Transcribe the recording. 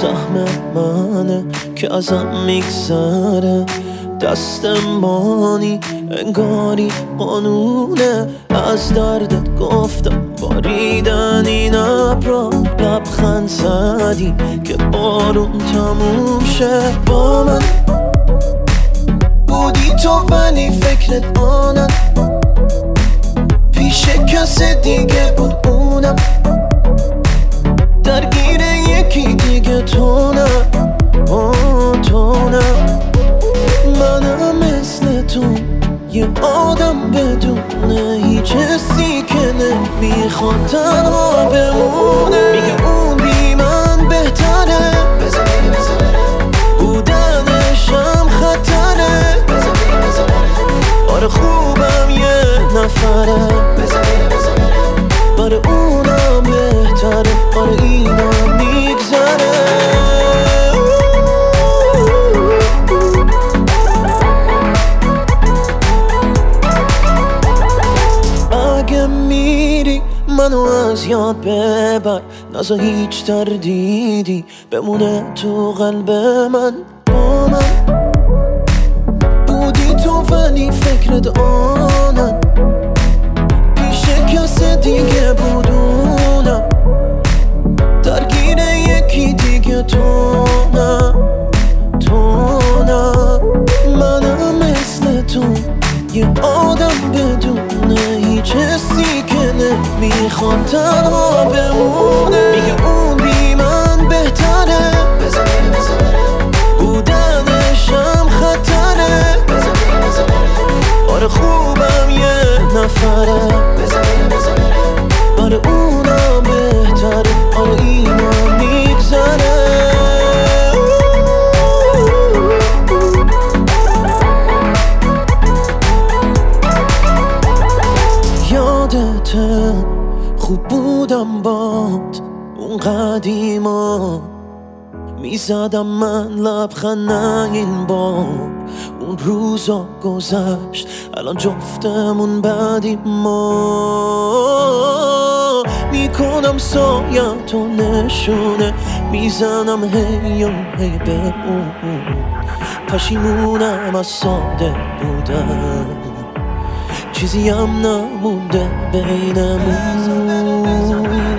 سهم منه که ازم میگذره، دست مانی انگاری قانونه. از دردت گفتم باریدن این ابرا، لبخند زدی که بارون تموم شه. با من بودی تو ولی فکرت آنم، پیش کس دیگه بود اونم، درگیر یکی دیگه تو نه، تو نه. منم مثل تو یه آدم بدونه هیچ حسی که نمیخواد تنها بمونه. میگه اون بی من بهتره، بودنشم خطره. آره خوبم یه نفره، برای اونم بهتره، آره اینم میگذره. اگه میری منو از یاد ببر، نذار هیچ تردیدی بمونه تو قلب من. با من بودی تو ولی فکرت آنم، پیش کس دیگه بودونم، درگیر یکی دیگه تو نه، تو نه. منم مثل تو یه آدم بدونه هیچ حسی که نمیخواد تنها بمونه. میگه اون بی من بهتره، بودنشم خطره. آره خوبم یه نفره، برای اونم بهتره، آره اینم میگذره. یادته خوب بودم باد اون قدیما، میزدم من لبخند نه این بار. اون روزا گذشت الان جفتمون بعدی ما. میکنم سایتو نشونه، میزنم هی و هی به اون. پشیمونم از ساده بودم، چیزی هم نمونده بینمون.